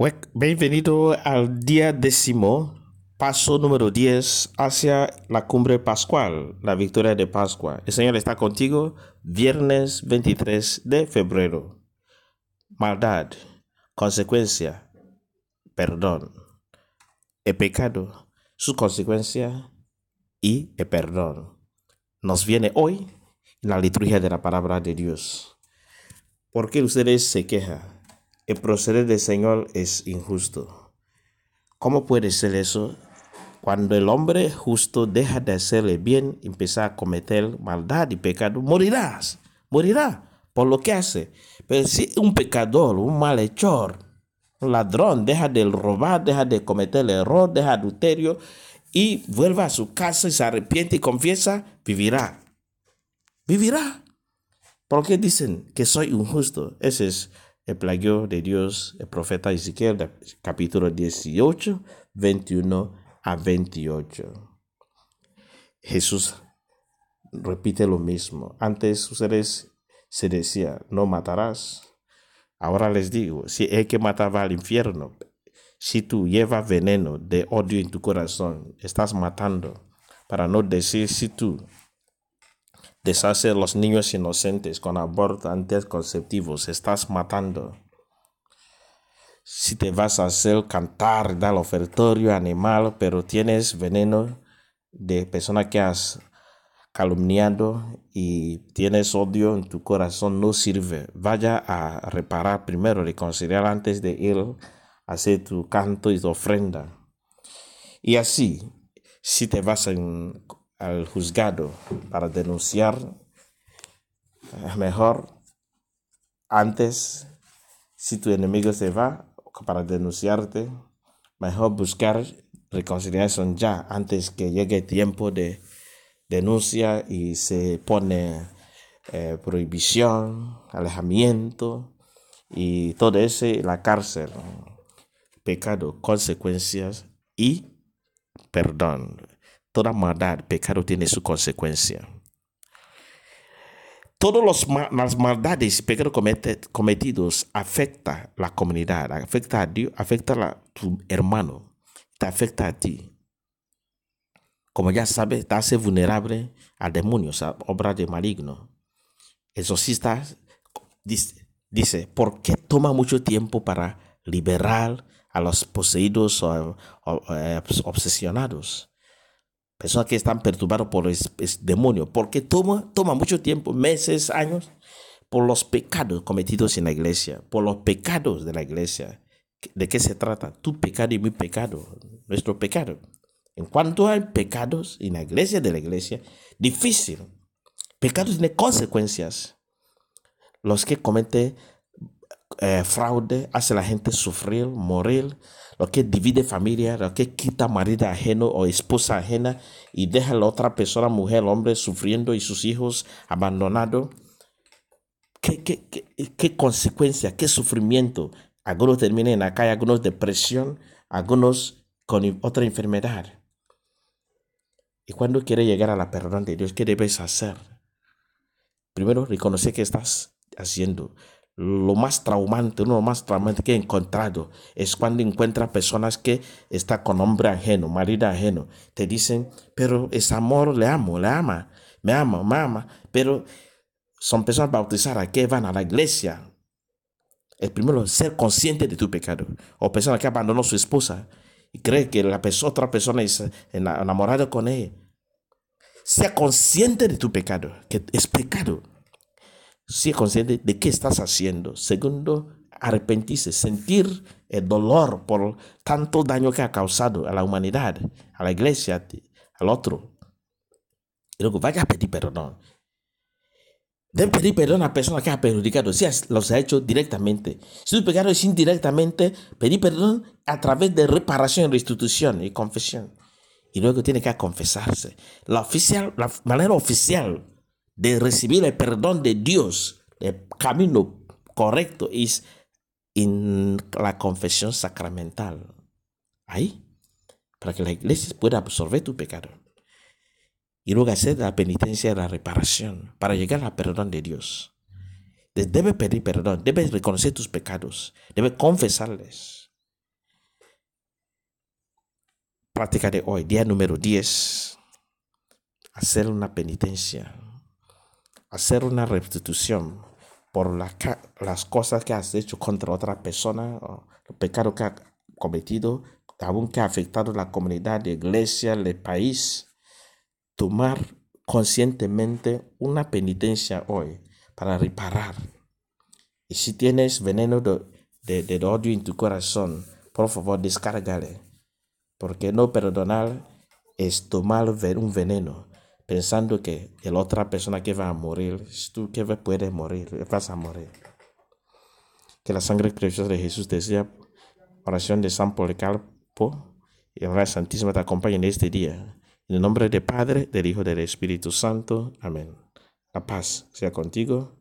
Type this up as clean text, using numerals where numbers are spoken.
Bienvenido al día 10, paso número 10 hacia la cumbre pascual, la victoria de Pascua. El Señor está contigo, viernes 23 de febrero. Maldad, consecuencia, perdón. El pecado, su consecuencia y el perdón. Nos viene hoy en la liturgia de la palabra de Dios. ¿Por qué ustedes se quejan? El proceder del Señor es injusto. ¿Cómo puede ser eso? Cuando el hombre justo deja de hacer el bien y empieza a cometer maldad y pecado, morirá por lo que hace. Pero si un pecador, un malhechor, un ladrón deja de robar, deja de cometer el error, deja adulterio y vuelve a su casa y se arrepiente y confiesa, vivirá. ¿Por qué dicen que soy injusto? Ese es el plagio de Dios, el profeta Ezequiel, capítulo 18, 21 a 28. Jesús repite lo mismo. Antes ustedes se decía, no matarás. Ahora les digo, si el que mata va al infierno, si tú llevas veneno de odio en tu corazón, estás matando. Para no decir si tú deshaces los niños inocentes con abortos anticonceptivos, estás matando. Si te vas a hacer cantar, dar ofertorio animal, pero tienes veneno de persona que has calumniado y tienes odio en tu corazón, no sirve. Vaya a reparar primero, reconciliar antes de ir a hacer tu canto y tu ofrenda. Y así, si te vas al juzgado para denunciar, mejor antes, si tu enemigo se va para denunciarte, mejor buscar reconciliación ya antes que llegue el tiempo de denuncia y se pone prohibición, alejamiento y todo eso, la cárcel, pecado, consecuencias y perdón. Toda maldad, pecado tiene su consecuencia. Todas las maldades y pecados cometidos afectan la comunidad, afecta a Dios, afecta a tu hermano, te afecta a ti. Como ya sabes, te hace vulnerable a demonios, a obras de maligno. El exorcista dice, ¿por qué toma mucho tiempo para liberar a los poseídos o obsesionados? Personas que están perturbadas por el demonio. ¿Por qué toma mucho tiempo, meses, años? Por los pecados cometidos en la iglesia, por los pecados de la iglesia. ¿De qué se trata? Tu pecado y mi pecado, nuestro pecado. En cuanto hay pecados en la iglesia, difícil. Pecados tienen consecuencias. Los que cometen fraude hace a la gente sufrir, morir. Lo que divide familia, lo que quita marido ajeno o esposa ajena y deja a la otra persona, mujer, hombre, sufriendo y sus hijos abandonados. ¿Qué consecuencia, qué sufrimiento? Algunos terminan en la calle, algunos depresión, algunos con otra enfermedad. Y cuando quieres llegar a la perdón de Dios, ¿qué debes hacer? Primero, reconocer que estás haciendo. Lo más traumante que he encontrado es cuando encuentras personas que están con hombre ajeno, marido ajeno. Te dicen, pero es amor, le amo, le ama, me ama, pero son personas bautizadas que van a la iglesia. El primero, ser consciente de tu pecado. O personas que abandonó a su esposa y cree que otra persona es enamorada con ella. Sea consciente de tu pecado, que es pecado. Sea consciente de qué estás haciendo. Segundo, arrepentirse, sentir el dolor por tanto daño que ha causado a la humanidad, a la iglesia, al otro. Y luego vaya a pedir perdón. Debe pedir perdón a la persona que ha perjudicado, si los ha hecho directamente. Si tu pecado es indirectamente, pedir perdón a través de reparación, restitución y confesión. Y luego tiene que confesarse. La manera oficial de recibir el perdón de Dios, el camino correcto es en la confesión sacramental. Ahí, para que la iglesia pueda absorber tu pecado. Y luego hacer la penitencia y la reparación para llegar al perdón de Dios. Debe pedir perdón, debe reconocer tus pecados, debe confesarles. práctica de hoy, día número 10, hacer una penitencia, hacer una restitución por las cosas que has hecho contra otra persona, o el pecado que has cometido, aún que ha afectado la comunidad, la iglesia, el país. Tomar conscientemente una penitencia hoy para reparar. Y si tienes veneno de odio en tu corazón, por favor, descárgale. Porque no perdonar es tomar un veneno, pensando que la otra persona que va a morir, es tú que puedes morir, vas a morir. Que la sangre preciosa de Jesús te sea, oración de San Policarpo y la Santísima te acompañe en este día. En el nombre del Padre, del Hijo y del Espíritu Santo. Amén. La paz sea contigo.